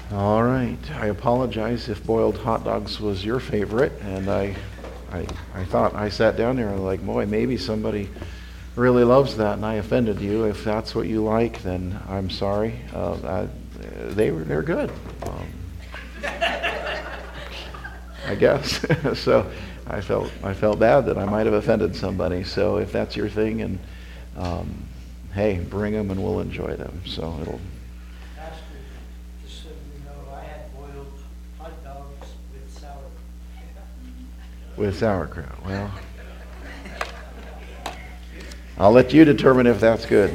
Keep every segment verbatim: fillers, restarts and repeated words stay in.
All right. I apologize if boiled hot dogs was your favorite, and I, I, I thought I sat down there and like, boy, maybe somebody really loves that, and I offended you. If that's what you like, then I'm sorry. Uh, I, they were they're good. Um, I guess. So I felt I felt bad that I might have offended somebody. So if that's your thing, and um, hey, bring them and we'll enjoy them. So it'll. Pastor, just so you know, I had boiled hot dogs with sauerkraut. With sauerkraut. Well, I'll let you determine if that's good.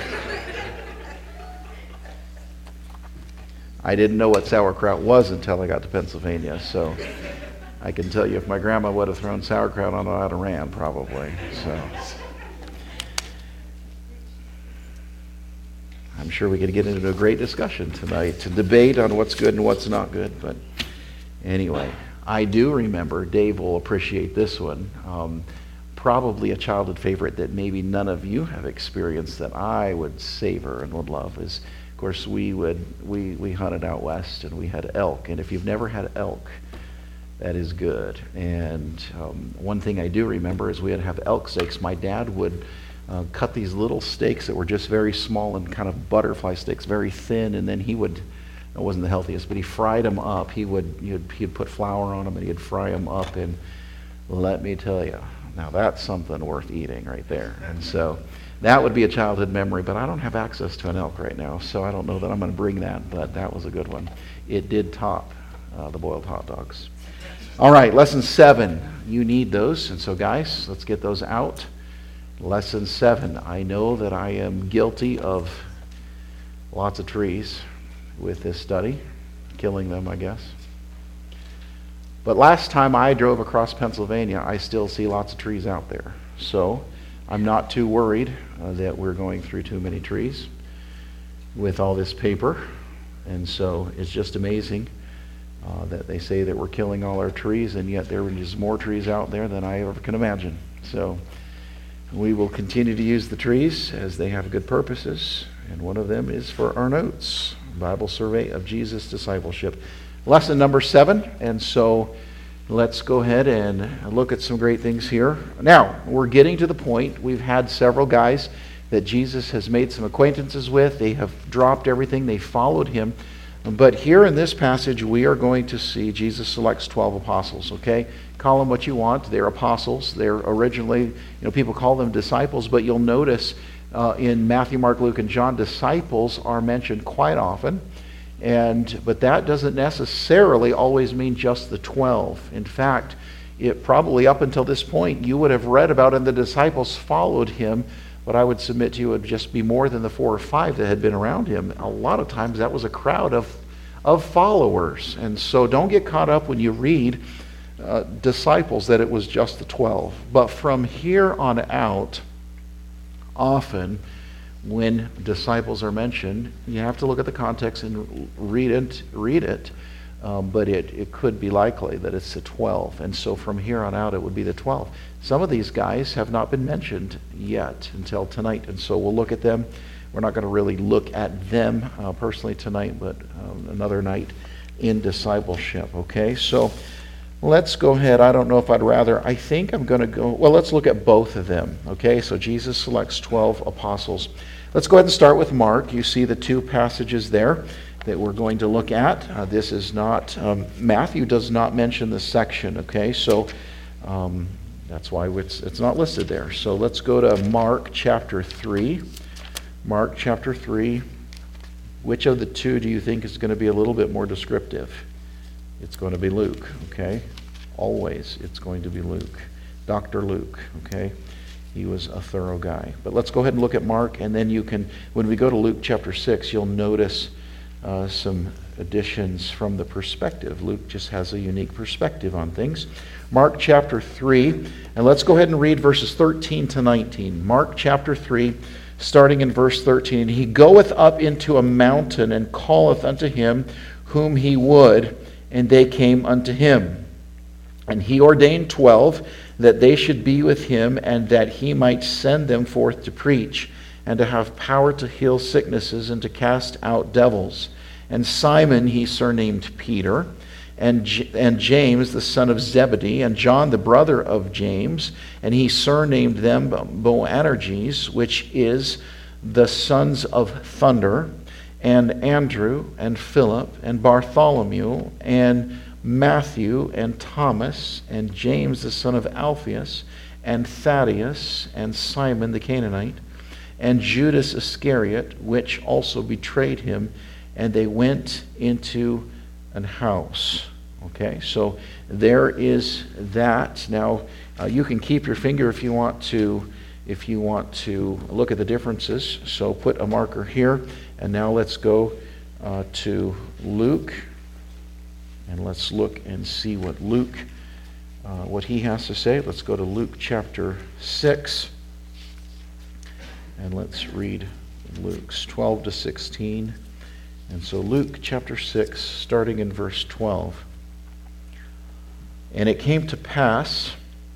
I didn't know what sauerkraut was until I got to Pennsylvania, so I can tell you if my grandma would have thrown sauerkraut on it, I'd have ran probably. So I'm sure we could get into a great discussion tonight to debate on what's good and what's not good. But anyway, I do remember, Dave will appreciate this one, um, probably a childhood favorite that maybe none of you have experienced that I would savor and would love is, of course, we would we, we hunted out west and we had elk. And if you've never had elk, that is good. And um, one thing I do remember is we had to have elk steaks. My dad would uh, cut these little steaks that were just very small and kind of butterfly steaks, very thin, and then he would, it wasn't the healthiest, but he fried them up. He would he'd, he'd put flour on them and he'd fry them up, and let me tell you, now that's something worth eating right there. And so that would be a childhood memory, but I don't have access to an elk right now, so I don't know that I'm going to bring that, but that was a good one. It did top uh, the boiled hot dogs. All right, lesson seven. You need those, and so guys, let's get those out. Lesson seven. I know that I am guilty of lots of trees with this study, killing them, I guess. But last time I drove across Pennsylvania, I still see lots of trees out there. So I'm not too worried uh, that we're going through too many trees with all this paper. And so it's just amazing uh, that they say that we're killing all our trees, and yet there are just more trees out there than I ever can imagine. So we will continue to use the trees as they have good purposes, and one of them is for our notes, Bible Survey of Jesus Discipleship. Lesson number seven, and so let's go ahead and look at some great things here. Now, we're getting to the point. We've had several guys that Jesus has made some acquaintances with. They have dropped everything. They followed him. But here in this passage, we are going to see Jesus selects twelve apostles, okay? Call them what you want. They're apostles. They're originally, you know, people call them disciples, but you'll notice uh, in Matthew, Mark, Luke, and John, disciples are mentioned quite often. And but that doesn't necessarily always mean just the twelve. In fact, it probably up until this point you would have read about and the disciples followed him, but I would submit to you it would just be more than the four or five that had been around him. A lot of times that was a crowd of of followers. And so don't get caught up when you read uh, disciples that it was just the twelve. But from here on out, often when disciples are mentioned, you have to look at the context and read it. Read it, um, but it, it could be likely that it's the twelve, and so from here on out, it would be the twelve. Some of these guys have not been mentioned yet until tonight, and so we'll look at them. We're not going to really look at them uh, personally tonight, but um, another night in discipleship. Okay, so let's go ahead. I don't know if I'd rather. I think I'm going to go. Well, let's look at both of them. Okay, so Jesus selects twelve apostles. Let's go ahead and start with Mark. You see the two passages there that we're going to look at. Uh, this is not, um, Matthew does not mention this section, okay? So um, that's why it's, it's not listed there. So let's go to Mark chapter three. Mark chapter three. Which of the two do you think is going to be a little bit more descriptive? It's going to be Luke, okay? Always it's going to be Luke. Doctor Luke, okay? He was a thorough guy. But let's go ahead and look at Mark, and then you can, when we go to Luke chapter six, you'll notice uh, some additions from the perspective. Luke just has a unique perspective on things. Mark chapter three, and let's go ahead and read verses thirteen to nineteen. Mark chapter three, starting in verse thirteen. He goeth up into a mountain, and calleth unto him whom he would, and they came unto him. And he ordained twelve, that they should be with him, and that he might send them forth to preach, and to have power to heal sicknesses, and to cast out devils. and Simon he surnamed Peter, and, J- and James the son of Zebedee, and John the brother of James, and he surnamed them Boanerges, which is the sons of thunder, and Andrew, and Philip, and Bartholomew, and Matthew, and Thomas, and James the son of Alphaeus, and Thaddeus, and Simon the Canaanite, and Judas Iscariot, which also betrayed him, and they went into an house. Okay, so there is that. Now, uh, you can keep your finger if you want to, if you want to look at the differences. So put a marker here, and now let's go uh, to Luke, and let's look and see what Luke, uh, what he has to say. Let's go to Luke chapter six. And let's read Luke's twelve to sixteen. And so Luke chapter six, starting in verse twelve. And it came to pass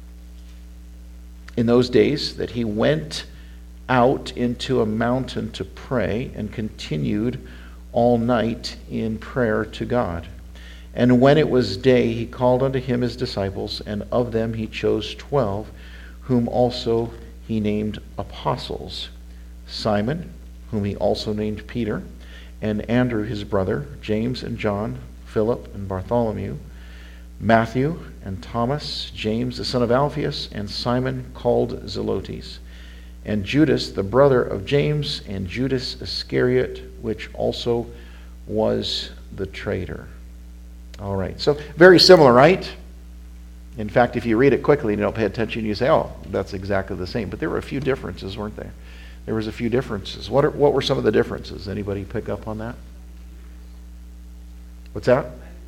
in those days that he went out into a mountain to pray, and continued all night in prayer to God. And when it was day, he called unto him his disciples, and of them he chose twelve, whom also he named apostles: Simon, whom he also named Peter, and Andrew his brother, James and John, Philip and Bartholomew, Matthew and Thomas, James the son of Alphaeus, and Simon called Zelotes, and Judas the brother of James, and Judas Iscariot, which also was the traitor. All right, so very similar, right? In fact, if you read it quickly and you don't pay attention, you say, oh, that's exactly the same. But there were a few differences, weren't there? There was a few differences. What are, what were some of the differences? Anybody pick up on that? What's that?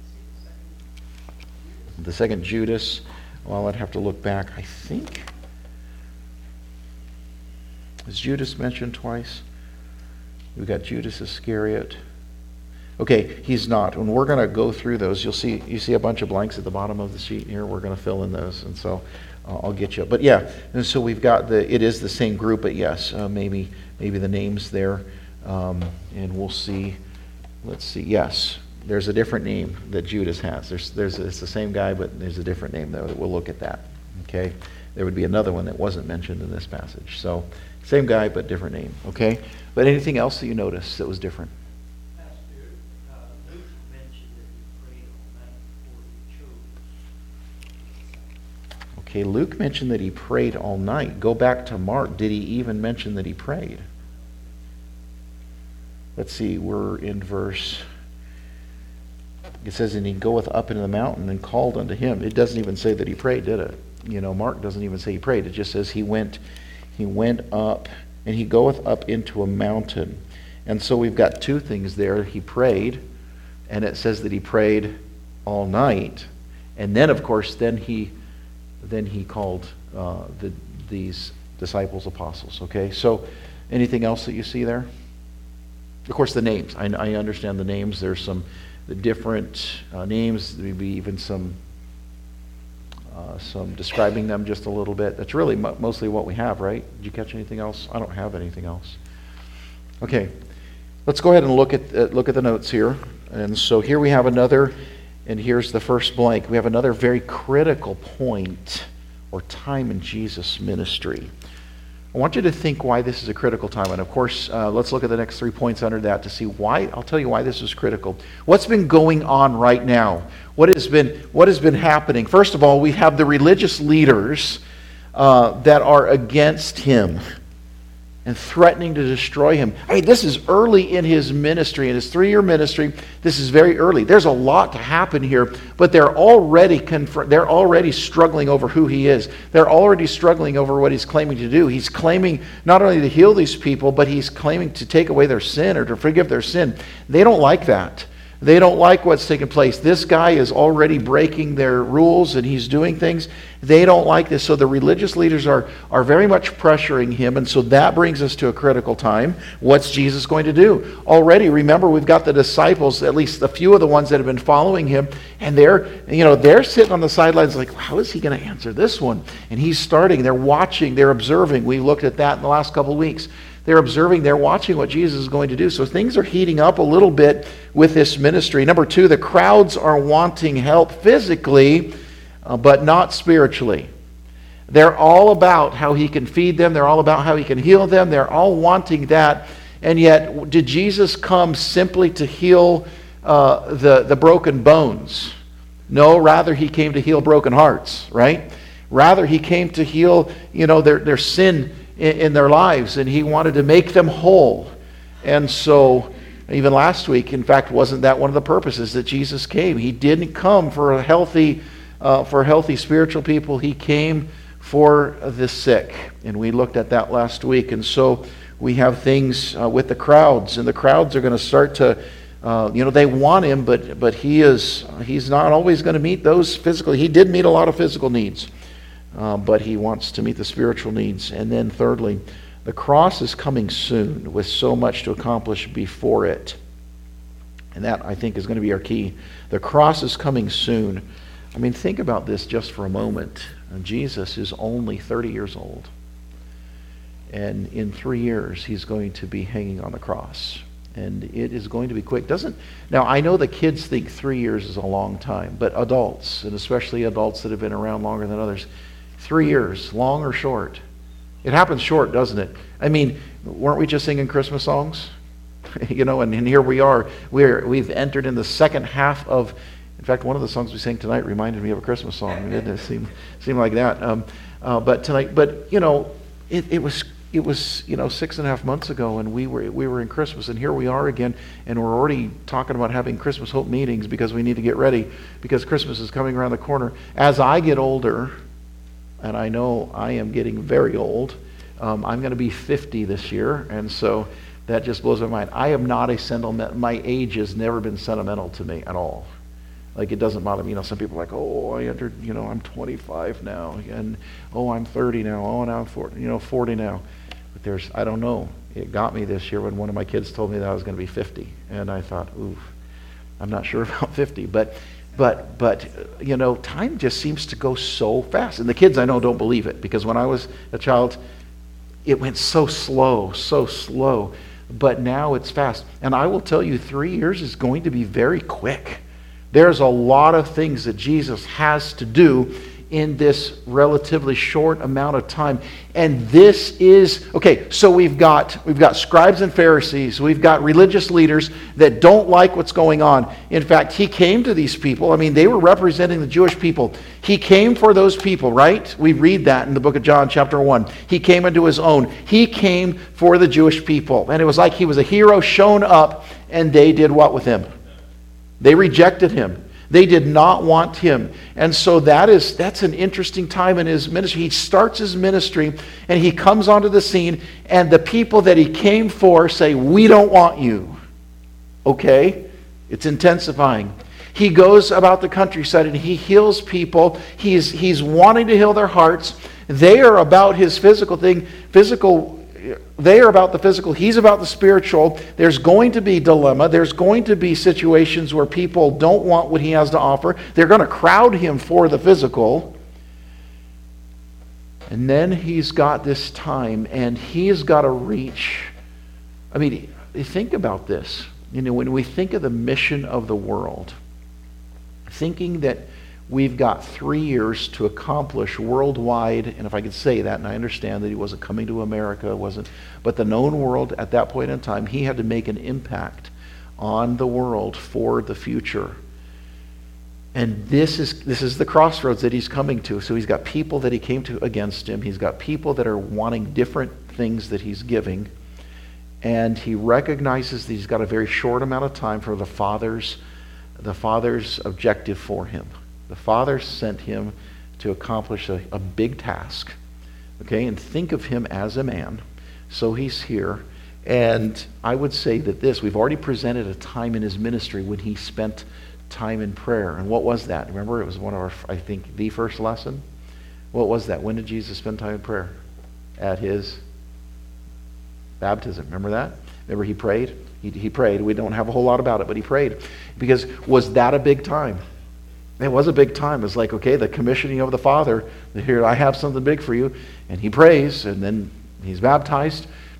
The second Judas. Well, I'd have to look back. I think, is Judas mentioned twice? We've got Judas Iscariot. Okay, he's not. When we're going to go through those, you'll see you see a bunch of blanks at the bottom of the sheet here. We're going to fill in those, and so uh, I'll get you. But yeah, and so we've got the. It is the same group, but yes, uh, maybe maybe the names there, um, and we'll see. Let's see. Yes, there's a different name that Judas has. There's there's it's the same guy, but there's a different name there. We'll look at that. Okay, there would be another one that wasn't mentioned in this passage. So same guy, but different name. Okay, but anything else that you noticed that was different? Okay, Luke mentioned that he prayed all night. Go back to Mark. Did he even mention that he prayed? Let's see, we're in verse, it says, and he goeth up into the mountain and called unto him. It doesn't even say that he prayed, did it? You know, Mark doesn't even say he prayed. It just says he went, he went up, and he goeth up into a mountain. And so we've got two things there. He prayed, and it says that he prayed all night. And then, of course, then he then he called uh, the, these disciples apostles. Okay, so anything else that you see there? Of course, the names. I, I understand the names. There's some the different uh, names, maybe even some uh, some describing them just a little bit. That's really mo- mostly what we have, right? Did you catch anything else? I don't have anything else. Okay, let's go ahead and look at uh, look at the notes here. And so here we have another. And here's the first blank. We have another very critical point or time in Jesus' ministry. I want you to think why this is a critical time. And of course, uh, let's look at the next three points under that to see why. I'll tell you why this is critical. What's been going on right now? What has been, what has been happening? First of all, we have the religious leaders uh, that are against him and threatening to destroy him. I mean, this is early in his ministry, in his three-year ministry. This is very early. There's a lot to happen here, but they're already conf- they're already struggling over who he is. They're already struggling over what he's claiming to do. He's claiming not only to heal these people, but he's claiming to take away their sin or to forgive their sin. They don't like that. They don't like what's taking place. This guy is already breaking their rules and he's doing things. They don't like this. So the religious leaders are, are very much pressuring him. And so that brings us to a critical time. What's Jesus going to do? Already, remember, we've got the disciples, at least a few of the ones that have been following him. And they're, you know, they're sitting on the sidelines like, how is he going to answer this one? And he's starting. They're watching. They're observing. We looked at that in the last couple of weeks. They're observing, they're watching what Jesus is going to do. So things are heating up a little bit with this ministry. Number two, the crowds are wanting help physically, uh, but not spiritually. They're all about how he can feed them. They're all about how he can heal them. They're all wanting that. And yet, did Jesus come simply to heal uh, the, the broken bones? No, rather he came to heal broken hearts, right? Rather he came to heal, you know, their, their sin in, in their lives, and he wanted to make them whole. And so, even last week, in fact, wasn't that one of the purposes that Jesus came? He didn't come for a healthy, uh, for healthy spiritual people. He came for the sick, and we looked at that last week. And so we have things uh, with the crowds, and the crowds are going to start to, uh, you know, they want him, but but he is he's not always going to meet those physical. He did meet a lot of physical needs, uh, but he wants to meet the spiritual needs. And then thirdly, the cross is coming soon with so much to accomplish before it, and that I think is going to be our key. The cross is coming soon. I mean, think about this just for a moment. Jesus is only thirty years old. And in three years, he's going to be hanging on the cross. And it is going to be quick. Doesn't Now, I know the kids think three years is a long time, but adults, and especially adults that have been around longer than others, three years, long or short? It happens short, doesn't it? I mean, weren't we just singing Christmas songs? you know, and, and here we are. We're, we've entered in the second half of... In fact, one of the songs we sang tonight reminded me of a Christmas song. It didn't seem seem like that. Um, uh, but tonight, but you know, it, it was it was you know six and a half months ago, and we were we were in Christmas, and here we are again, and we're already talking about having Christmas Hope meetings because we need to get ready because Christmas is coming around the corner. As I get older, and I know I am getting very old, um, I'm going to be fifty this year, and so that just blows my mind. I am not a sentimental. My age has never been sentimental to me at all. Like, it doesn't bother me. You know, some people are like, oh, I entered, you know, I'm twenty-five now, and oh, I'm thirty now, oh, now I'm forty, you know, forty now. But there's, I don't know. It got me this year when one of my kids told me that I was going to be fifty, and I thought, oof, I'm not sure about fifty. But, but, but, you know, time just seems to go so fast. And the kids I know don't believe it, because when I was a child, it went so slow, so slow. But now it's fast. And I will tell you, three years is going to be very quick. There's a lot of things that Jesus has to do in this relatively short amount of time. And this is, okay, so we've got we've got scribes and Pharisees, we've got religious leaders that don't like what's going on. In fact, he came to these people. I mean, they were representing the Jewish people. He came for those people, right? We read that in the book of John, chapter one. He came into his own. He came for the Jewish people. And it was like he was a hero shown up, and they did what with him? They rejected him. They did not want him. And so that is that's an interesting time in his ministry. He starts his ministry and he comes onto the scene, and the people that he came for say, we don't want you. Okay? It's intensifying. He goes about the countryside and he heals people. He's he's wanting to heal their hearts. They are about his physical thing, physical They are about the physical. He's about the spiritual. There's going to be dilemma. There's going to be situations where people don't want what he has to offer. They're going to crowd him for the physical. And then he's got this time, and he's got to reach. I mean, think about this. You know, when we think of the mission of the world, thinking that we've got three years to accomplish worldwide, and if I could say that, and I understand that he wasn't coming to America, wasn't, but the known world at that point in time, he had to make an impact on the world for the future. And this is this is the crossroads that he's coming to. So he's got people that he came to against him. He's got people that are wanting different things that he's giving. And he recognizes that he's got a very short amount of time for the Father's, the Father's objective for him. The Father sent him to accomplish a, a big task. Okay, and think of him as a man. So he's here. And I would say that this, we've already presented a time in his ministry when he spent time in prayer. And what was that? Remember, it was one of our, I think, the first lesson. What was that? When did Jesus spend time in prayer? At his baptism. Remember that? Remember he prayed? He, he prayed. We don't have a whole lot about it, but he prayed. Because was that a big time? It was a big time. It's like, okay, the commissioning of the Father. Here, I have something big for you. And he prays, and then he's baptized.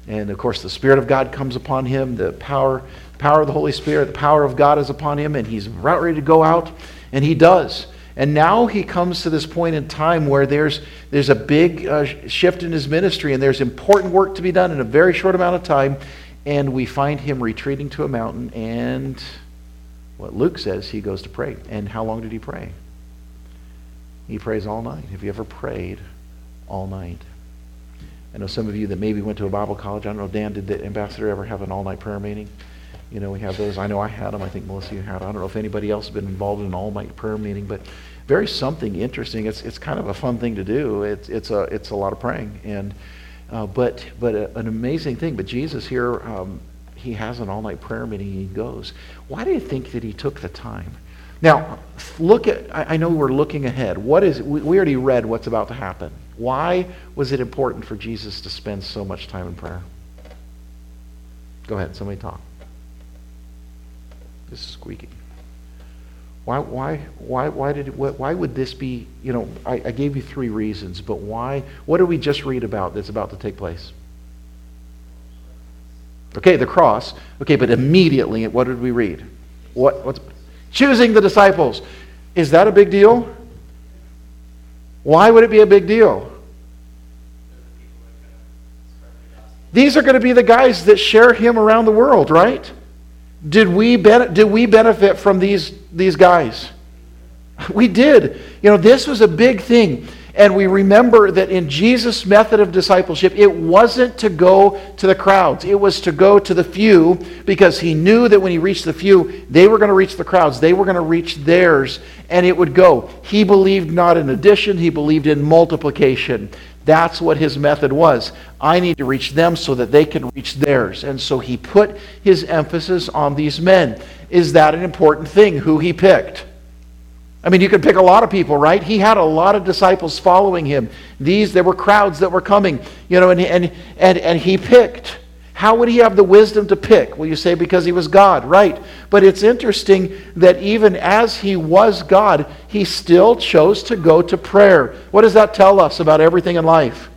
And of course, the Spirit of God comes upon him, the power, power of the Holy Spirit, the power of God is upon him, and he's about ready to go out, and he does. And now he comes to this point in time where there's, there's a big uh, shift in his ministry, and there's important work to be done in a very short amount of time, and we find him retreating to a mountain, and what Luke says, he goes to pray. And how long did he pray? He prays all night. Have you ever prayed all night? I know some of you that maybe went to a Bible college. I don't know, Dan, did the ambassador ever have an all-night prayer meeting? You know, we have those. I know I had them. I think Melissa, you had them. I don't know if anybody else has been involved in an all-night prayer meeting, but very something interesting. It's it's kind of a fun thing to do. It's it's a it's a lot of praying, and uh, but but a, an amazing thing. But Jesus here, um, he has an all-night prayer meeting. He goes. Why do you think that he took the time? Now, look at. I, I know we're looking ahead. What is? We, we already read what's about to happen. Why was it important for Jesus to spend so much time in prayer? Go ahead. Somebody talk. This is squeaky. Why, why, why, why did, it, why would this be? You know, I, I gave you three reasons, but why? What did we just read about that's about to take place? Okay, the cross. Okay, but immediately, what did we read? What? What's choosing the disciples? Is that a big deal? Why would it be a big deal? These are going to be the guys that share him around the world, right? Did we ben- did we benefit from these, these guys? We did. You know, this was a big thing. And we remember that in Jesus' method of discipleship, it wasn't to go to the crowds. It was to go to the few, because he knew that when he reached the few, they were going to reach the crowds. They were going to reach theirs, and it would go. He believed not in addition. He believed in multiplication. That's what his method was. I need to reach them so that they can reach theirs. And so he put his emphasis on these men. Is that an important thing, who he picked? I mean, you could pick a lot of people, right? He had a lot of disciples following him. These, there were crowds that were coming, you know, and, and, and, and he picked. How would he have the wisdom to pick? Well, you say because he was God, right? But it's interesting that even as he was God, he still chose to go to prayer. What does that tell us about everything in life?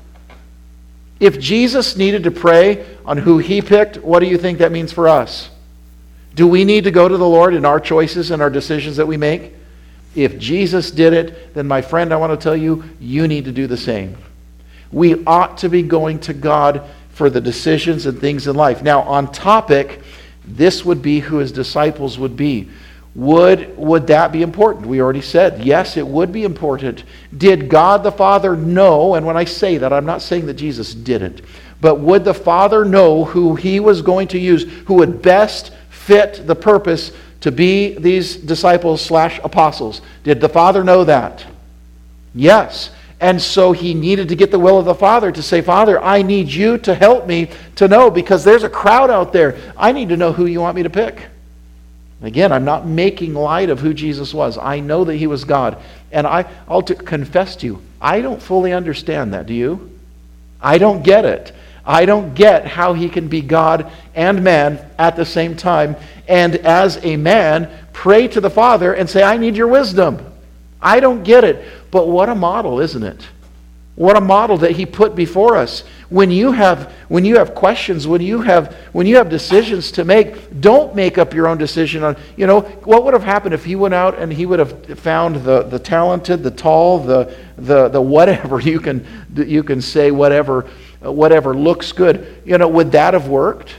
If Jesus needed to pray on who he picked, what do you think that means for us? Do we need to go to the Lord in our choices and our decisions that we make? If Jesus did it, then my friend, I want to tell you, you need to do the same. We ought to be going to God for the decisions and things in life. Now, on topic, this would be who his disciples would be. Would, would that be important? We already said, yes, it would be important. Did God the Father know, and when I say that, I'm not saying that Jesus didn't, but would the Father know who he was going to use, who would best fit the purpose to be these disciples slash apostles? Did the Father know that? Yes. And so he needed to get the will of the Father to say, Father, I need you to help me to know, because there's a crowd out there. I need to know who you want me to pick. Again, I'm not making light of who Jesus was. I know that he was God. And I, I'll t- confess to you, I don't fully understand that. Do you? I don't get it. I don't get how he can be God and man at the same time, and as a man, pray to the Father and say, I need your wisdom. I don't get it. But what a model, isn't it? What a model that he put before us. When you have when you have questions, when you have when you have decisions to make, don't make up your own decision on, you know, what would have happened if he went out and he would have found the, the talented, the tall, the the the whatever you can you can say whatever whatever looks good. You know, would that have worked?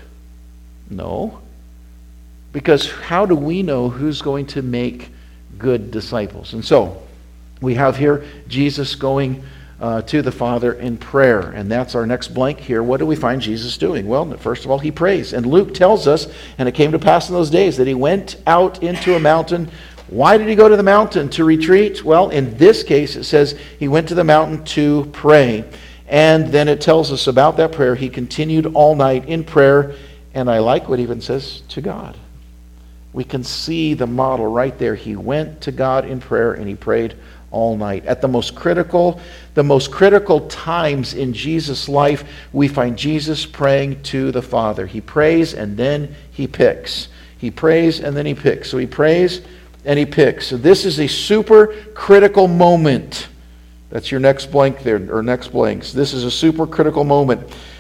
No. Because how do we know who's going to make good disciples? And so we have here Jesus going uh, to the Father in prayer. And that's our next blank here. What do we find Jesus doing? Well, first of all, he prays. And Luke tells us, and it came to pass in those days, that he went out into a mountain. Why did he go to the mountain? To retreat? Well, in this case, it says he went to the mountain to pray. And then it tells us about that prayer. He continued all night in prayer. And I like what it even says, to God. We can see the model right there. He went to God in prayer and he prayed all night. At the most critical, the most critical times in Jesus' life, we find Jesus praying to the Father. He prays and then he picks. He prays and then he picks. So he prays and he picks. So this is a super critical moment. That's your next blank there, or next blanks. This is a super critical moment.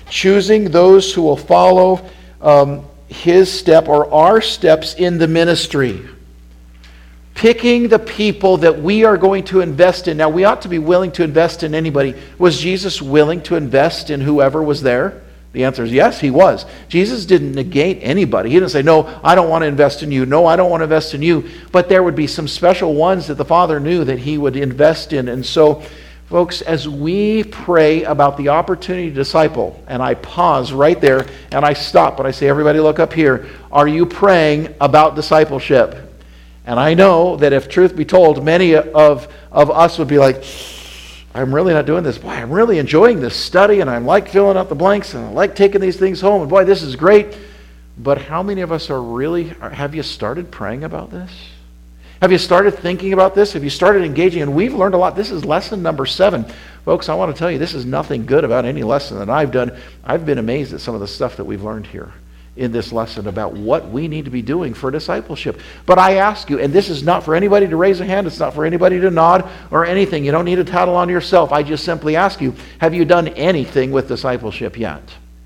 choosing those who will follow um, his step or our steps in the ministry. Picking the people that we are going to invest in. Now, we ought to be willing to invest in anybody. Was Jesus willing to invest in whoever was there? The answer is yes, he was. Jesus didn't negate anybody. He didn't say, no, I don't want to invest in you. No, I don't want to invest in you. But there would be some special ones that the Father knew that he would invest in. And so, folks, as we pray about the opportunity to disciple, and I pause right there and I stop and I say, everybody look up here. Are you praying about discipleship? And I know that if truth be told, many of, of us would be like, I'm really not doing this. Boy, I'm really enjoying this study, and I like filling out the blanks, and I like taking these things home, and boy, this is great. But how many of us are really, have you started praying about this? Have you started thinking about this? Have you started engaging? And we've learned a lot. This is lesson number seven. Folks, I want to tell you, this is nothing good about any lesson that I've done. I've been amazed at some of the stuff that we've learned here in this lesson about what we need to be doing for discipleship. But I ask you, and this is not for anybody to raise a hand, it's not for anybody to nod or anything. You don't need to tattle on yourself. I just simply ask you, have you done anything with discipleship yet?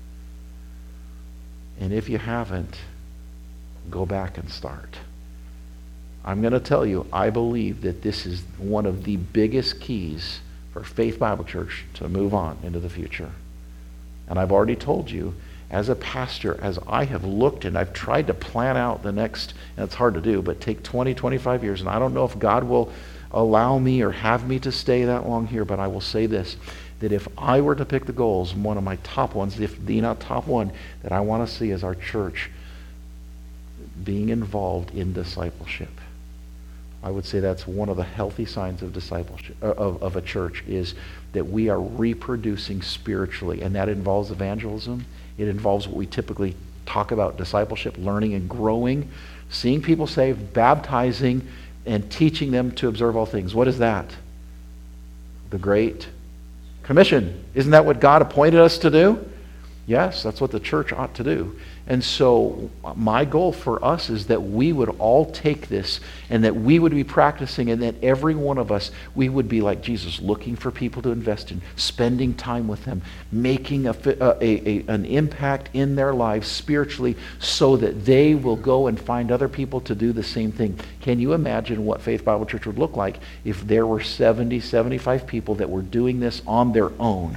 And if you haven't, go back and start. I'm going to tell you, I believe that this is one of the biggest keys for Faith Bible Church to move on into the future. And I've already told you, as a pastor, as I have looked and I've tried to plan out the next, and it's hard to do, but take twenty, twenty-five years, and I don't know if God will allow me or have me to stay that long here, but I will say this, that if I were to pick the goals, one of my top ones, if the not top one, that I want to see is our church being involved in discipleship. I would say that's one of the healthy signs of discipleship, of, of a church, is that we are reproducing spiritually, and that involves evangelism. It involves what we typically talk about, discipleship, learning and growing, seeing people saved, baptizing, and teaching them to observe all things. What is that? The Great Commission. Isn't that what God appointed us to do? Yes, that's what the church ought to do. And so my goal for us is that we would all take this and that we would be practicing, and that every one of us, we would be like Jesus, looking for people to invest in, spending time with them, making a, a, a, an impact in their lives spiritually so that they will go and find other people to do the same thing. Can you imagine what Faith Bible Church would look like if there were seventy, seventy-five people that were doing this on their own?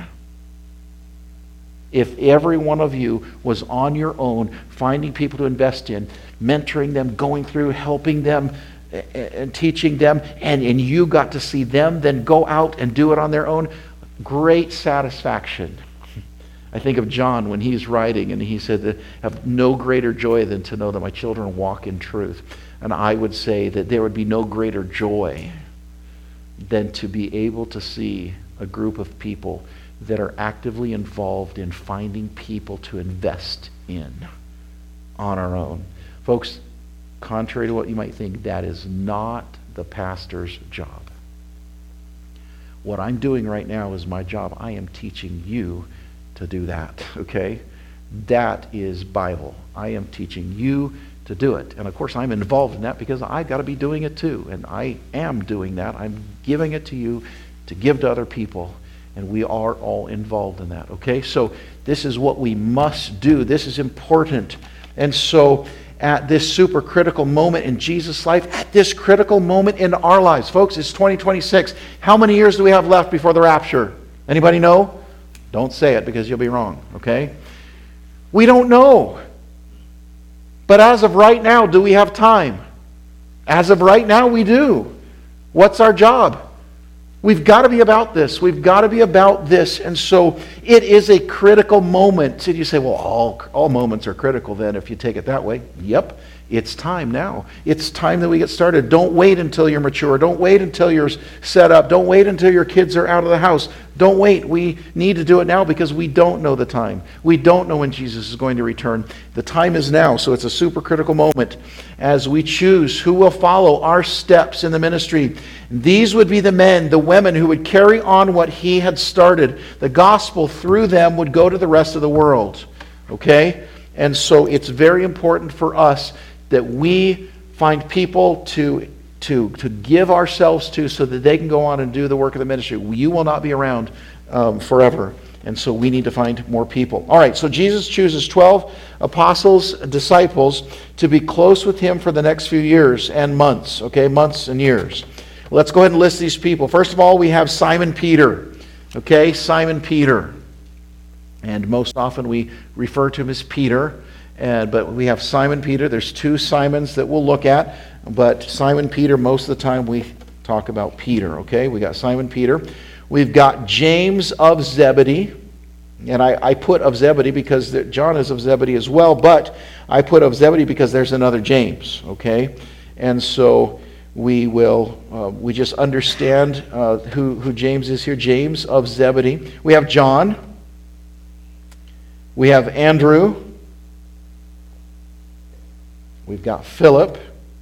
If every one of you was on your own, finding people to invest in, mentoring them, going through, helping them, and teaching them, and, and you got to see them then go out and do it on their own, great satisfaction. I think of John when he's writing, and he said that I have no greater joy than to know that my children walk in truth. And I would say that there would be no greater joy than to be able to see a group of people that are actively involved in finding people to invest in on our own. Folks, contrary to what you might think, that is not the pastor's job. What I'm doing right now is my job. I am teaching you to do that, okay? That is Bible. I am teaching you to do it. And of course, I'm involved in that because I've got to be doing it too. And I am doing that. I'm giving it to you to give to other people. And we are all involved in that, okay? So this is what we must do. This is important. And so at this super critical moment in Jesus' life, at this critical moment in our lives, folks, it's twenty twenty-six. How many years do we have left before the rapture? Anybody know? Don't say it because you'll be wrong, okay? We don't know. But as of right now, do we have time? As of right now, we do. What's our job? We've got to be about this. We've got to be about this. And so it is a critical moment. And you say, well, all, all moments are critical then if you take it that way. Yep, it's time now. It's time that we get started. Don't wait until you're mature. Don't wait until you're set up. Don't wait until your kids are out of the house. Don't wait. We need to do it now because we don't know the time. We don't know when Jesus is going to return. The time is now, so it's a super critical moment as we choose who will follow our steps in the ministry. These would be the men, the women who would carry on what he had started. The gospel through them would go to the rest of the world. Okay? And so it's very important for us that we find people to to to give ourselves to so that they can go on and do the work of the ministry. You will not be around um, forever. And so we need to find more people. All right, so Jesus chooses twelve apostles, disciples, to be close with him for the next few years and months, okay, months and years. Let's go ahead and list these people. First of all, we have Simon Peter, okay, Simon Peter. And most often we refer to him as Peter, and, but we have Simon Peter. There's two Simons that we'll look at, but Simon Peter, most of the time we talk about Peter, okay? We got Simon Peter. We've got James of Zebedee, and I, I put of Zebedee because there, John is of Zebedee as well, but I put of Zebedee because there's another James, okay? And so we will, uh, we just understand uh, who, who James is here. James of Zebedee. We have John. We have Andrew. We've got Philip.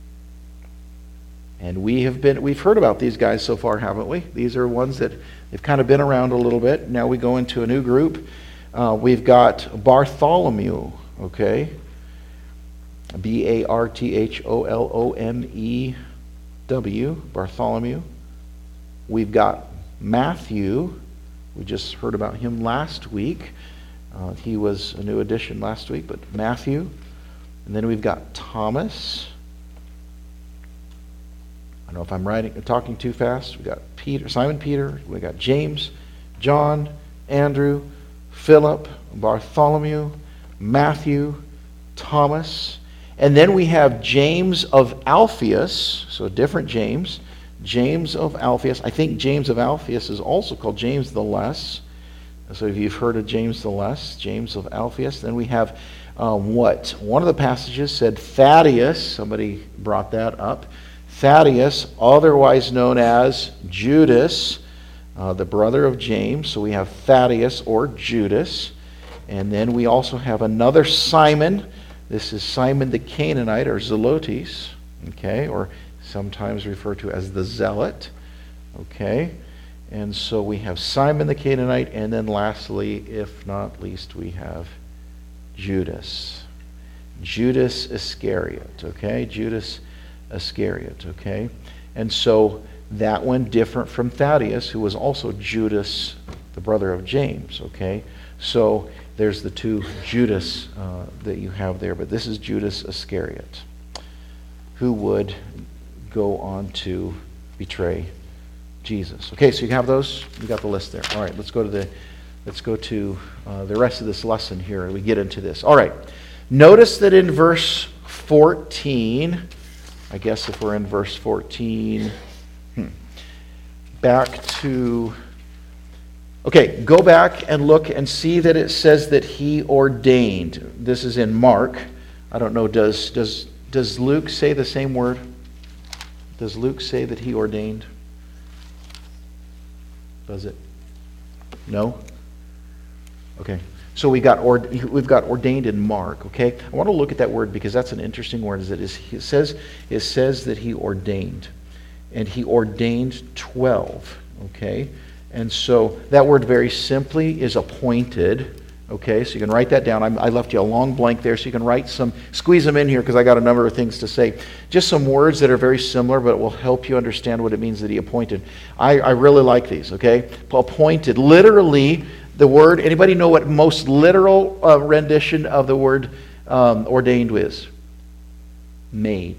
And we have been, we've heard about these guys so far, haven't we? These are ones that they've kind of been around a little bit. Now we go into a new group. Uh, we've got Bartholomew, okay? B A R T H O L O M E W, Bartholomew. We've got Matthew. We just heard about him last week. Uh, he was a new addition last week, but Matthew. And then we've got Thomas. I don't know if I'm writing, talking too fast. We've got Peter, Simon Peter. We've got James, John, Andrew, Philip, Bartholomew, Matthew, Thomas. And then we have James of Alphaeus, so a different James. James of Alphaeus. I think James of Alphaeus is also called James the Less. So if you've heard of James the Less, James of Alphaeus. Then we have um, what? One of the passages said Thaddeus. Somebody brought that up. Thaddeus, otherwise known as Judas, uh, the brother of James. So we have Thaddeus or Judas. And then we also have another Simon. This is Simon the Canaanite, or Zelotes, okay, or sometimes referred to as the Zealot, okay. And so we have Simon the Canaanite, and then lastly, if not least, we have Judas. Judas Iscariot, okay, Judas Iscariot, okay. And so that one different from Thaddeus, who was also Judas, the brother of James, okay. So there's the two Judas uh, that you have there, but this is Judas Iscariot, who would go on to betray Jesus. Okay, so you have those. You got the list there. All right, let's go to the let's go to uh, the rest of this lesson here, and we get into this. All right, notice that in verse fourteen, I guess if we're in verse fourteen, hmm, back to. Okay, go back and look and see that it says that he ordained. This is in Mark. I don't know, does does does Luke say the same word? Does Luke say that he ordained? Does it? No? Okay. So we got ord- we've got ordained in Mark, okay? I want to look at that word because that's an interesting word. Is it, is, it says it says that he ordained. And he ordained twelve, okay? And so that word very simply is appointed. Okay, so you can write that down. I'm, I left you a long blank there, so you can write some, squeeze them in here because I got a number of things to say. Just some words that are very similar, but it will help you understand what it means that he appointed. I, I really like these, okay? Appointed. Literally, the word, anybody know what most literal uh, rendition of the word um, ordained is? Made.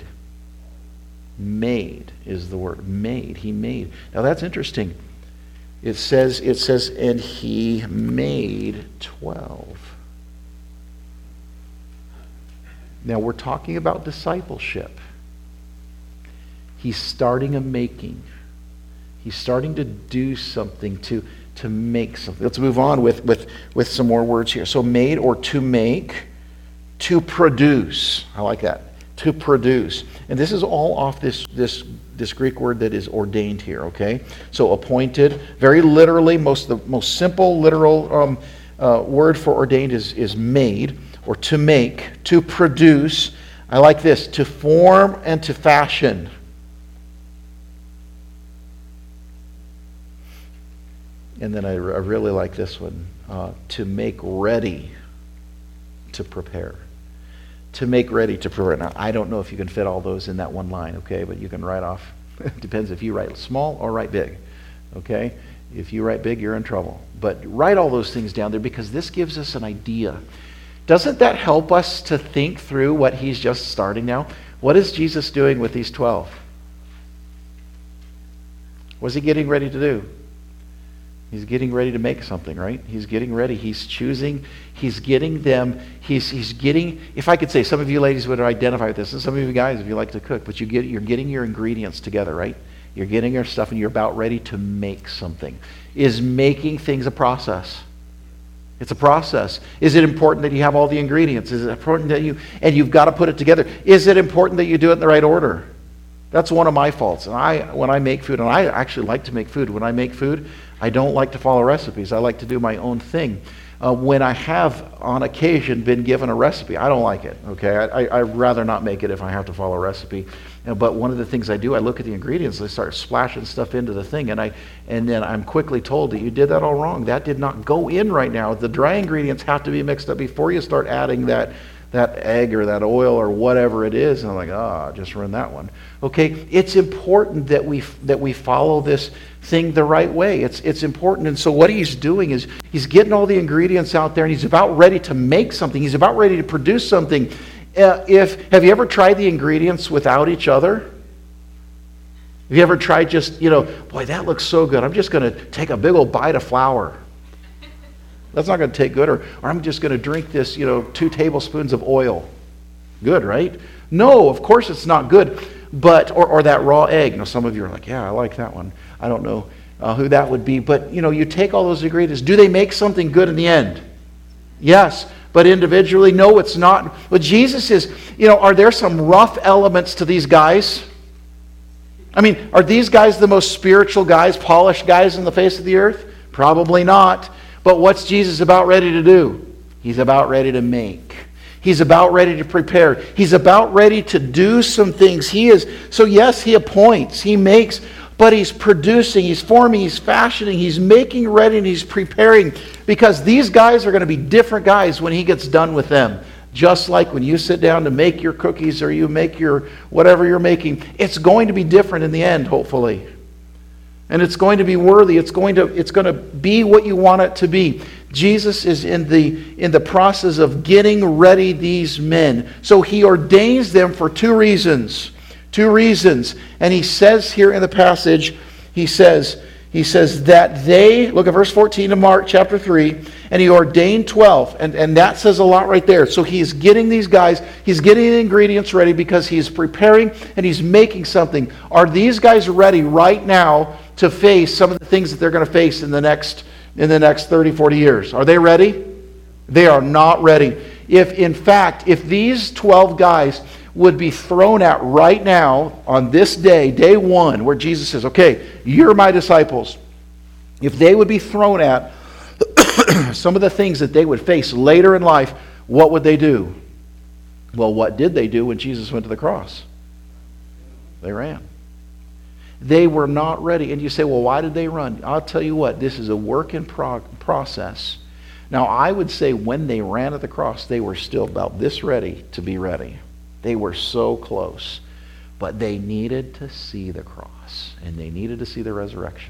Made is the word. Made. He made. Now that's interesting. It says, it says, and he made twelve. Now we're talking about discipleship. He's starting a making. He's starting to do something, to, to make something. Let's move on with, with, with some more words here. So made, or to make, to produce. I like that. To produce. And this is all off this, this, this Greek word that is ordained here, okay? So appointed, very literally, most the most simple literal um, uh, word for ordained is, is made, or to make, to produce. I like this, to form and to fashion. And then I, I really like this one, uh, to make ready, to prepare. To make ready to prepare. Now, I don't know if you can fit all those in that one line, okay? But you can write off. It depends if you write small or write big, okay? If you write big, you're in trouble. But write all those things down there because this gives us an idea. Doesn't that help us to think through what he's just starting now? What is Jesus doing with these twelve? What's he getting ready to do? He's getting ready to make something, right? He's getting ready. He's choosing. He's getting them. He's he's getting, if I could say, some of you ladies would identify with this, and some of you guys if you like to cook, but you get, you're getting your ingredients together, right? You're getting your stuff and you're about ready to make something. Is making things a process? It's a process. Is it important that you have all the ingredients? Is it important that you, and you've got to put it together? Is it important that you do it in the right order? That's one of my faults. And I, when I make food, and I actually like to make food, when I make food, I don't like to follow recipes. I like to do my own thing. Uh, when I have, on occasion, been given a recipe, I don't like it, okay? I, I, I'd rather not make it if I have to follow a recipe. Uh, but one of the things I do, I look at the ingredients, I start splashing stuff into the thing, and I, and then I'm quickly told that you did that all wrong. That did not go in right now. The dry ingredients have to be mixed up before you start adding that that egg or that oil or whatever it is. And I'm like, ah, oh, just run that one. Okay, it's important that we that we follow this thing the right way. It's it's important. And so what he's doing is he's getting all the ingredients out there, and he's about ready to make something. He's about ready to produce something. Uh, if have you ever tried the ingredients without each other? Have you ever tried just, you know, boy, that looks so good. I'm just going to take a big old bite of flour. That's not going to take good. Or, or I'm just going to drink this, you know, two tablespoons of oil. Good, right? No, of course it's not good. But, or, or that raw egg. Now, some of you are like, yeah, I like that one. I don't know uh, who that would be. But, you know, you take all those ingredients. Do they make something good in the end? Yes. But individually, no, it's not. But Jesus is, you know, are there some rough elements to these guys? I mean, are these guys the most spiritual guys, polished guys on the face of the earth? Probably not. But what's Jesus about ready to do? He's about ready to make. He's about ready to prepare. He's about ready to do some things. He is, so yes, he appoints, he makes, but he's producing, he's forming, he's fashioning, he's making ready, and he's preparing. Because these guys are going to be different guys when he gets done with them. Just like when you sit down to make your cookies or you make your whatever you're making, it's going to be different in the end, hopefully. And it's going to be worthy. It's going to, it's going to be what you want it to be. Jesus is in the, in the process of getting ready these men. So he ordains them for two reasons. Two reasons. And he says here in the passage, he says, he says that they, look at verse fourteen of Mark chapter three, and he ordained twelve. And, and that says a lot right there. So he's getting these guys, he's getting the ingredients ready because he's preparing and he's making something. Are these guys ready right now to face some of the things that they're going to face in the next in the next thirty, forty years? Are they ready? They are not ready. If, in fact, if these twelve guys would be thrown at right now on this day, day one, where Jesus says, okay, you're my disciples. If they would be thrown at some of the things that they would face later in life, what would they do? Well, what did they do when Jesus went to the cross? They ran. They were not ready. And you say, well, why did they run? I'll tell you what, this is a work in prog- process. Now, I would say when they ran at the cross, they were still about this ready to be ready. They were so close. But they needed to see the cross. And they needed to see the resurrection.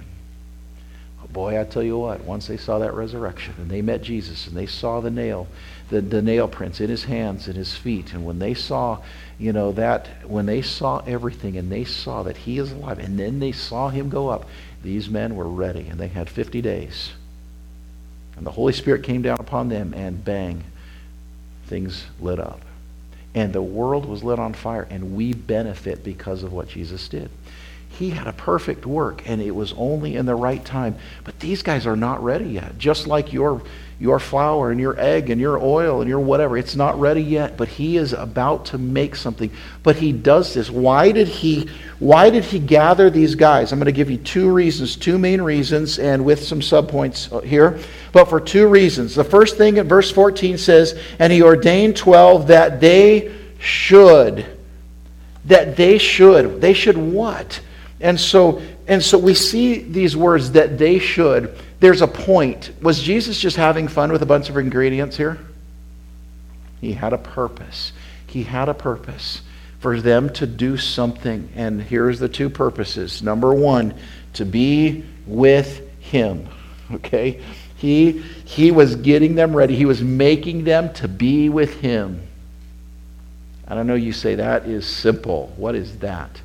But boy, I tell you what, once they saw that resurrection and they met Jesus and they saw the nail, the, the nail prints in his hands and his feet, and when they saw, you know, that, when they saw everything and they saw that he is alive, and then they saw him go up, these men were ready, and they had fifty days. And the Holy Spirit came down upon them, and bang, things lit up. And the world was lit on fire, and we benefit because of what Jesus did. He had a perfect work, and it was only in the right time. But these guys are not ready yet. Just like your your flour and your egg and your oil and your whatever. It's not ready yet, but he is about to make something. But he does this. Why did he, why did he gather these guys? I'm going to give you two reasons, two main reasons, and with some subpoints here. But for two reasons. The first thing in verse fourteen says, and he ordained twelve that they should. That they should. They should what? And so, and so we see these words, that they should. There's a point. Was Jesus just having fun with a bunch of ingredients here? He had a purpose. He had a purpose for them to do something. And here's the two purposes. Number one, to be with him, okay? He, he was getting them ready. He was making them to be with him. I don't know, you say that is simple. What is that?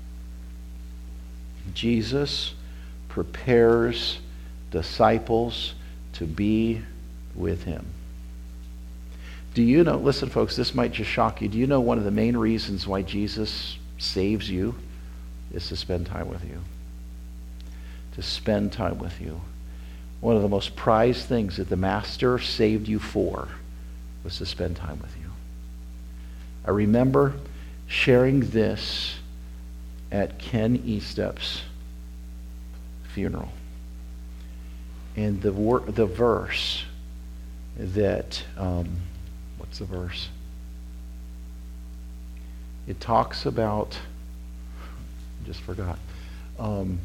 Jesus prepares disciples to be with him. Do you know, listen folks, this might just shock you. Do you know one of the main reasons why Jesus saves you is to spend time with you? To spend time with you. One of the most prized things that the Master saved you for was to spend time with you. I remember sharing this at Ken Estep's funeral. And the wor- the verse that, um, what's the verse? It talks about, I just forgot. Um,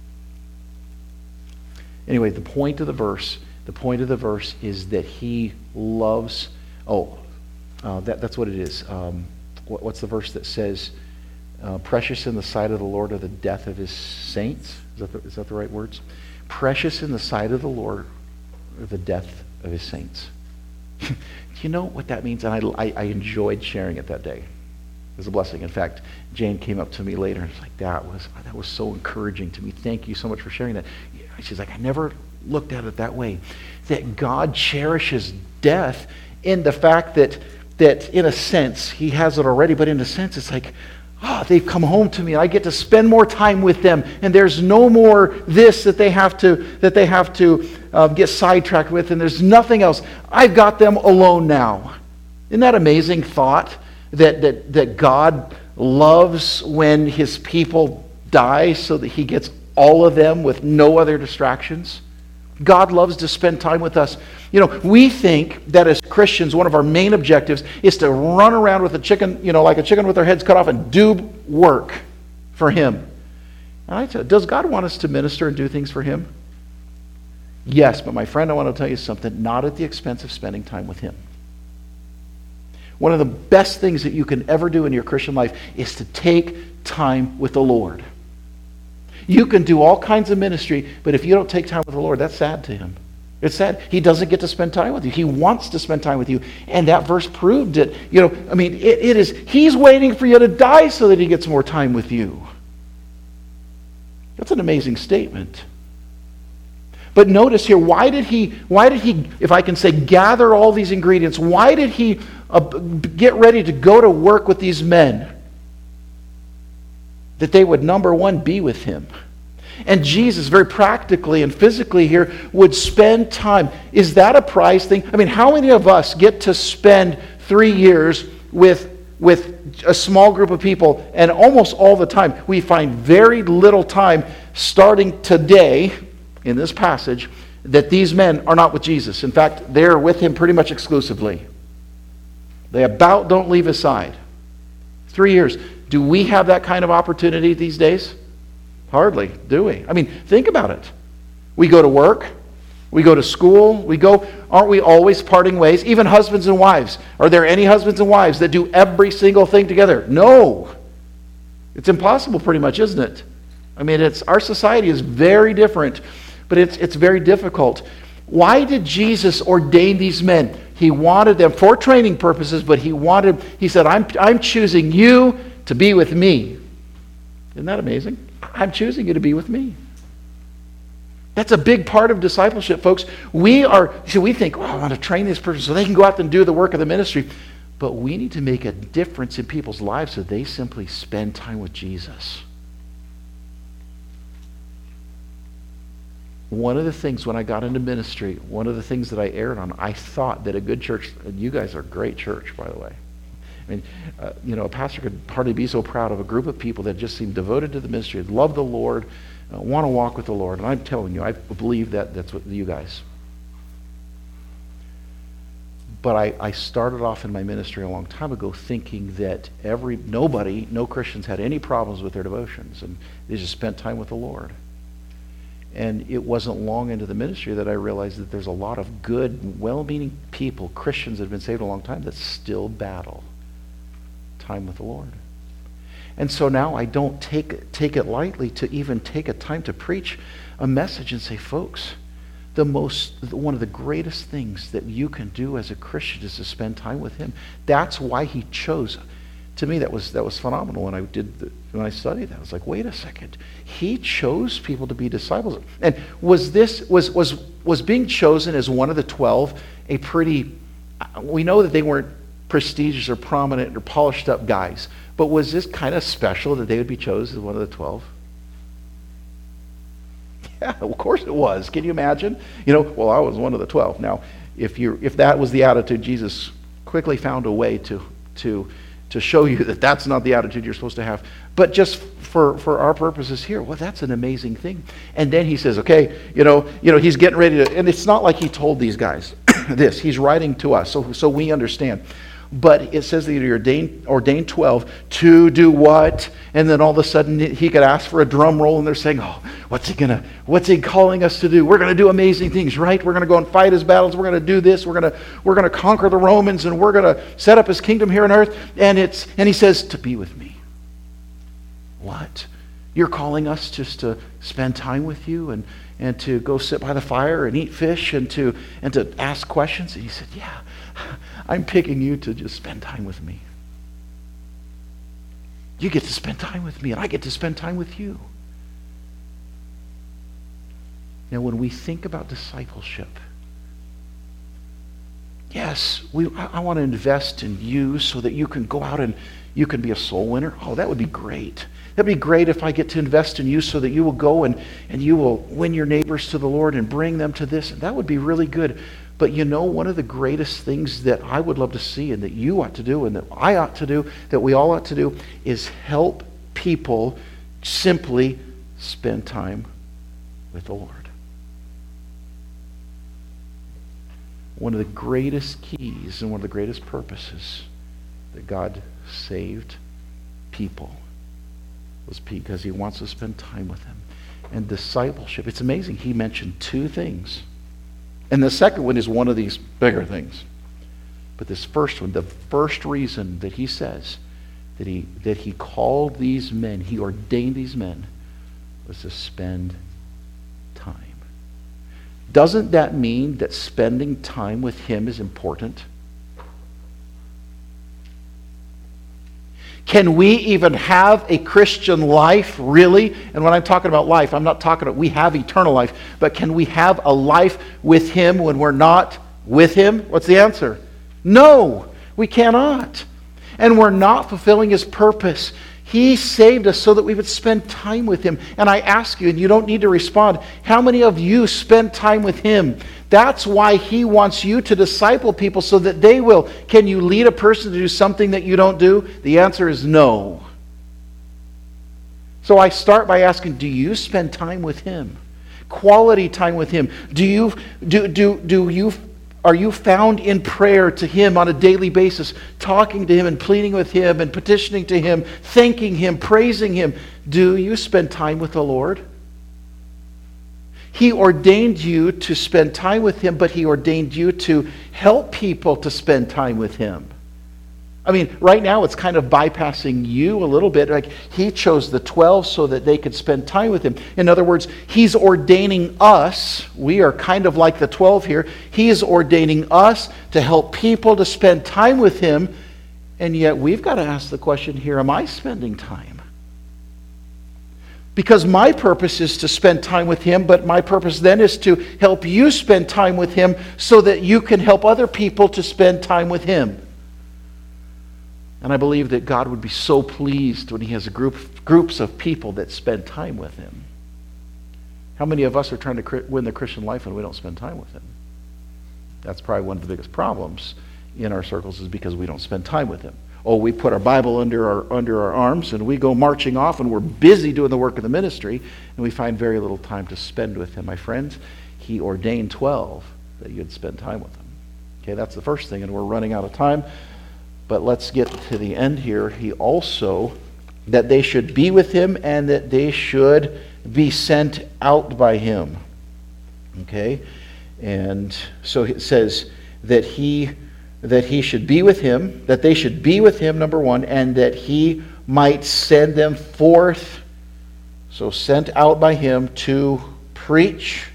anyway, the point of the verse, the point of the verse is that he loves, oh, uh, that, that's what it is. Um, what, what's the verse that says, uh, precious in the sight of the Lord are the death of his saints? Is that the, is that the right words? Precious in the sight of the Lord are the death of his saints. Do you know what that means? And I, I, I enjoyed sharing it that day. It was a blessing. In fact, Jane came up to me later and was like, that was, that was so encouraging to me. Thank you so much for sharing that. She's like, I never looked at it that way. That God cherishes death in the fact that, that in a sense, he has it already, but in a sense, it's like, oh, they've come home to me, and I get to spend more time with them, and there's no more this that they have to that they have to uh, get sidetracked with, and there's nothing else. I've got them alone now. Isn't that amazing thought? That that that God loves when his people die so that he gets all of them with no other distractions. God loves to spend time with us. You know, we think that as Christians, one of our main objectives is to run around with a chicken, you know, like a chicken with our heads cut off and do work for him. And I tell you, does God want us to minister and do things for him? Yes, but my friend, I want to tell you something, not at the expense of spending time with him. One of the best things that you can ever do in your Christian life is to take time with the Lord. You can do all kinds of ministry, but if you don't take time with the Lord, that's sad to him. It's sad. He doesn't get to spend time with you. He wants to spend time with you. And that verse proved it. You know, I mean, it, it is, he's waiting for you to die so that he gets more time with you. That's an amazing statement. But notice here, why did he, why did he, if I can say, gather all these ingredients? Why did he uh, get ready to go to work with these men? That they would, number one, be with him. And Jesus, very practically and physically here, would spend time. Is that a prize thing? I mean, how many of us get to spend three years with, with a small group of people, and almost all the time we find very little time starting today in this passage that these men are not with Jesus. In fact, they're with him pretty much exclusively. They about don't leave his side. Three years. Do we have that kind of opportunity these days? Hardly, do we? I mean, think about it. We go to work, we go to school, we go, aren't we always parting ways? Even husbands and wives. Are there any husbands and wives that do every single thing together? No. It's impossible pretty much, isn't it? I mean, it's our society is very different, but it's it's very difficult. Why did Jesus ordain these men? He wanted them for training purposes, but he wanted, he said, I'm I'm choosing you to be with me. Isn't that amazing? I'm choosing you to be with me. That's a big part of discipleship, folks. We are, see, we think, oh, I want to train this person so they can go out and do the work of the ministry. But we need to make a difference in people's lives so they simply spend time with Jesus. One of the things when I got into ministry, one of the things that I erred on, I thought that a good church, and you guys are a great church, by the way. I mean, uh, you know, a pastor could hardly be so proud of a group of people that just seem devoted to the ministry, love the Lord, uh, want to walk with the Lord. And I'm telling you, I believe that that's what you guys. But I, I started off in my ministry a long time ago thinking that every nobody, no Christians had any problems with their devotions, and they just spent time with the Lord. And it wasn't long into the ministry that I realized that there's a lot of good, well-meaning people, Christians that have been saved a long time, that still battle time with the Lord. And so now I don't take, take it lightly to even take a time to preach a message and say, folks, the most, one of the greatest things that you can do as a Christian is to spend time with him. That's why he chose. To me, that was that was phenomenal when I did the, when I studied that. I was like, wait a second, he chose people to be disciples. And was this was was was being chosen as one of the twelve a pretty? We know that they weren't prestigious or prominent or polished up guys, but was this kind of special that they would be chosen as one of the twelve? Yeah, of course it was. Can you imagine? You know, well, I was one of the twelve. Now, if you if that was the attitude, Jesus quickly found a way to to to show you that that's not the attitude you're supposed to have. But just for for our purposes here, well, that's an amazing thing. And then he says, okay, you know, you know, he's getting ready to, and it's not like he told these guys this. He's writing to us, so so we understand. But it says that he ordained, ordained twelve to do what? And then all of a sudden he could ask for a drum roll and they're saying, oh, what's he gonna, what's he calling us to do? We're gonna do amazing things, right? We're gonna go and fight his battles, we're gonna do this, we're gonna we're gonna conquer the Romans, and we're gonna set up his kingdom here on earth. And it's and he says, to be with me. What? You're calling us just to spend time with you and, and to go sit by the fire and eat fish and to and to ask questions? And he said, yeah, I'm picking you to just spend time with me. You get to spend time with me, and I get to spend time with you. Now, when we think about discipleship, yes, we, I, I want to invest in you so that you can go out and you can be a soul winner. Oh, that would be great. That'd be great if I get to invest in you so that you will go and, and you will win your neighbors to the Lord and bring them to this. And that would be really good. But you know, one of the greatest things that I would love to see and that you ought to do and that I ought to do, that we all ought to do, is help people simply spend time with the Lord. One of the greatest keys and one of the greatest purposes that God saved people was because he wants to spend time with him. And discipleship, it's amazing. He mentioned two things. And the second one is one of these bigger things. But this first one, the first reason that he says that he that he called these men, he ordained these men, was to spend time. Doesn't that mean that spending time with him is important? Can we even have a Christian life, really? And when I'm talking about life, I'm not talking about we have eternal life, but can we have a life with him when we're not with him? What's the answer? No, we cannot. And we're not fulfilling his purpose. He saved us so that we would spend time with him. And I ask you, and you don't need to respond, how many of you spend time with him? That's why he wants you to disciple people so that they will. Can you lead a person to do something that you don't do? The answer is no. So I start by asking, do you spend time with him? Quality time with him. Do you do do do you are you found in prayer to him on a daily basis, talking to him and pleading with him and petitioning to him, thanking him, praising him? Do you spend time with the Lord? He ordained you to spend time with him, but he ordained you to help people to spend time with him. I mean, right now it's kind of bypassing you a little bit. Like, he chose the twelve so that they could spend time with him. In other words, he's ordaining us. We are kind of like the twelve here. He is ordaining us to help people to spend time with him. And yet we've got to ask the question here, am I spending time? Because my purpose is to spend time with him, but my purpose then is to help you spend time with him so that you can help other people to spend time with him. And I believe that God would be so pleased when he has a group groups of people that spend time with him. How many of us are trying to win the Christian life and we don't spend time with him? That's probably one of the biggest problems in our circles, is because we don't spend time with him. Oh, we put our Bible under our under our arms and we go marching off and we're busy doing the work of the ministry, and we find very little time to spend with him. My friends, he ordained twelve that you'd spend time with him. Okay, that's the first thing, and we're running out of time. But let's get to the end here. He also, that they should be with him and that they should be sent out by him. Okay? And so it says that he that he should be with him, that they should be with him, number one, and that he might send them forth. So sent out by him to preach.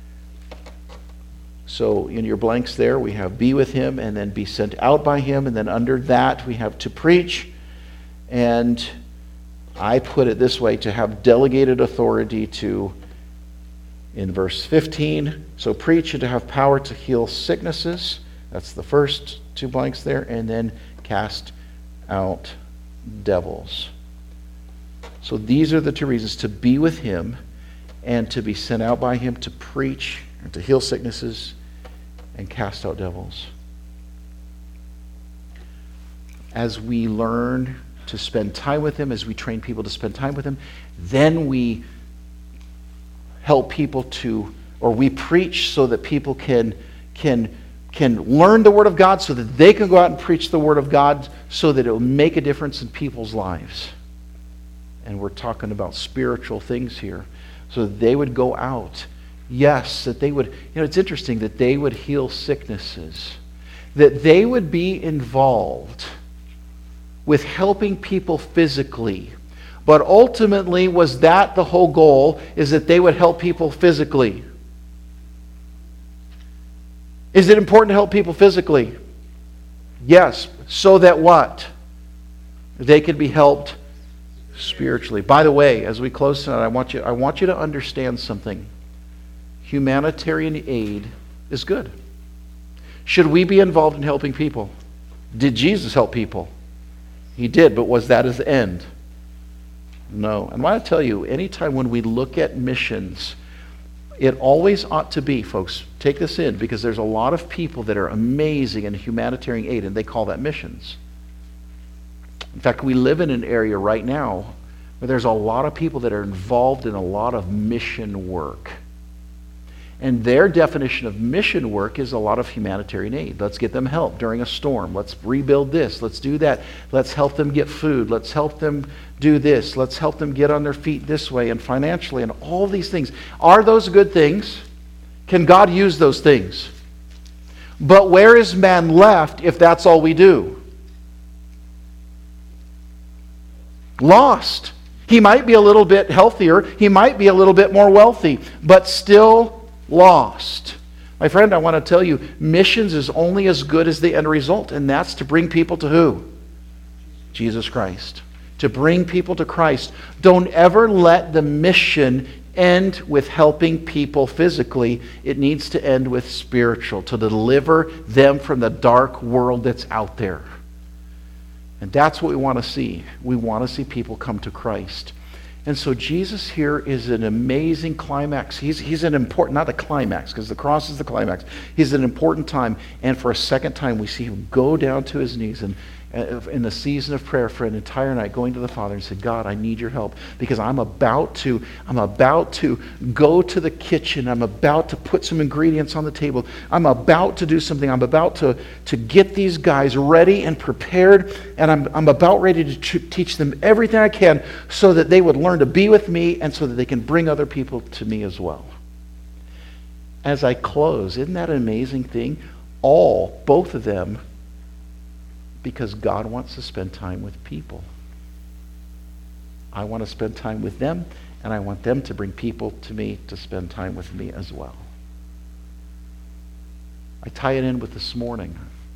So in your blanks there, we have be with him and then be sent out by him. And then under that, we have to preach. And I put it this way, to have delegated authority to, in verse fifteen, so preach and to have power to heal sicknesses. That's the first two blanks there. And then cast out devils. So these are the two reasons, to be with him and to be sent out by him to preach and to heal sicknesses and cast out devils. As we learn to spend time with him, as we train people to spend time with him, then we help people to, or we preach so that people can, can, can learn the Word of God, so that they can go out and preach the Word of God, so that it will make a difference in people's lives. And we're talking about spiritual things here. So that they would go out. Yes, that they would, you know, it's interesting that they would heal sicknesses. That they would be involved with helping people physically. But ultimately, was that the whole goal, is that they would help people physically? Is it important to help people physically? Yes. So that what? They could be helped spiritually. By the way, as we close tonight, I want you, I want you to understand something. Humanitarian aid is good. Should we be involved in helping people? Did Jesus help people? He did, but was that his end? No. And I want to tell you, anytime when we look at missions, it always ought to be, folks, take this in, because there's a lot of people that are amazing in humanitarian aid, and they call that missions. In fact, we live in an area right now where there's a lot of people that are involved in a lot of mission work. And their definition of mission work is a lot of humanitarian aid. Let's get them help during a storm. Let's rebuild this. Let's do that. Let's help them get food. Let's help them do this. Let's help them get on their feet this way and financially and all these things. Are those good things? Can God use those things? But where is man left if that's all we do? Lost. He might be a little bit healthier. He might be a little bit more wealthy, but still lost. My friend, I want to tell you, missions is only as good as the end result, and that's to bring people to who? Jesus Christ. To bring people to Christ. Don't ever let the mission end with helping people physically. It needs to end with spiritual, to deliver them from the dark world that's out there. And that's what we want to see. We want to see people come to Christ. And so Jesus here is an amazing climax. He's, he's an important, not the climax, because the cross is the climax. He's an important time. And for a second time, we see him go down to his knees and uh, in the season of prayer for an entire night, going to the Father and say, God, I need your help, because I'm about to, I'm about to go to the kitchen. I'm about to put some ingredients on the table. I'm about to do something. I'm about to, to get these guys ready and prepared. And I'm, I'm about ready to t- teach them everything I can so that they would learn to be with me and so that they can bring other people to me as well. As I close, isn't that an amazing thing? All, both of them, because God wants to spend time with people. I want to spend time with them, and I want them to bring people to me to spend time with me as well. I tie it in with this morning.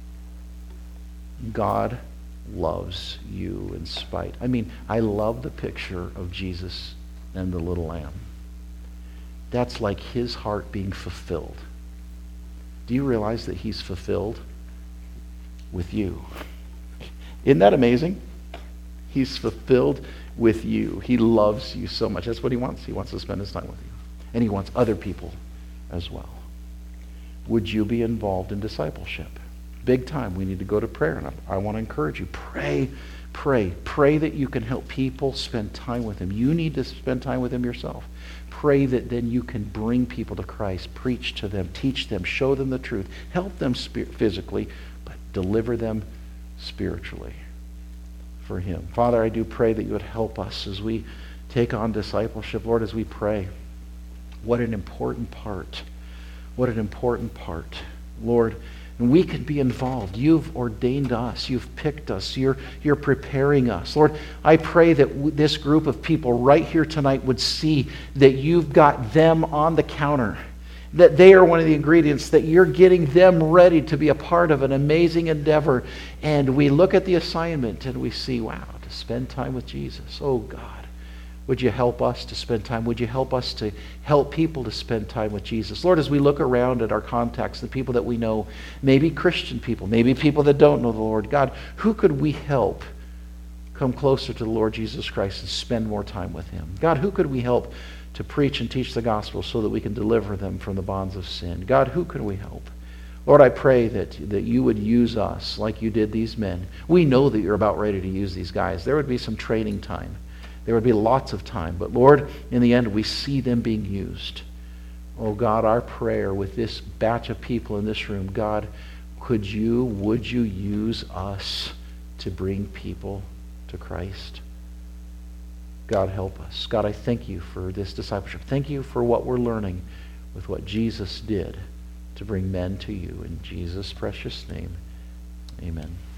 God loves you in spite. I mean, I love the picture of Jesus and the little lamb. That's like his heart being fulfilled. Do you realize that he's fulfilled with you? Isn't that amazing? He's fulfilled with you. He loves you so much. That's what he wants. He wants to spend his time with you. And he wants other people as well. Would you be involved in discipleship? Big time. We need to go to prayer. And I, I want to encourage you. Pray, pray. Pray that you can help people spend time with him. You need to spend time with him yourself. Pray that then you can bring people to Christ, preach to them, teach them, show them the truth, help them spirit, physically, but deliver them spiritually for him. Father, I do pray that you would help us as we take on discipleship. Lord, as we pray, what an important part. What an important part. Lord, And we can be involved. You've ordained us. You've picked us. You're, you're preparing us. Lord, I pray that w- this group of people right here tonight would see that you've got them on the counter, that they are one of the ingredients, that you're getting them ready to be a part of an amazing endeavor. And we look at the assignment and we see, wow, to spend time with Jesus. Oh, God. Would you help us to spend time? Would you help us to help people to spend time with Jesus? Lord, as we look around at our contacts, the people that we know, maybe Christian people, maybe people that don't know the Lord, God, who could we help come closer to the Lord Jesus Christ and spend more time with him? God, who could we help to preach and teach the gospel so that we can deliver them from the bonds of sin? God, who could we help? Lord, I pray that, that you would use us like you did these men. We know that you're about ready to use these guys. There would be some training time. There would be lots of time. But Lord, in the end, we see them being used. Oh God, our prayer with this batch of people in this room, God, could you, would you use us to bring people to Christ? God, help us. God, I thank you for this discipleship. Thank you for what we're learning with what Jesus did to bring men to you. In Jesus' precious name, amen.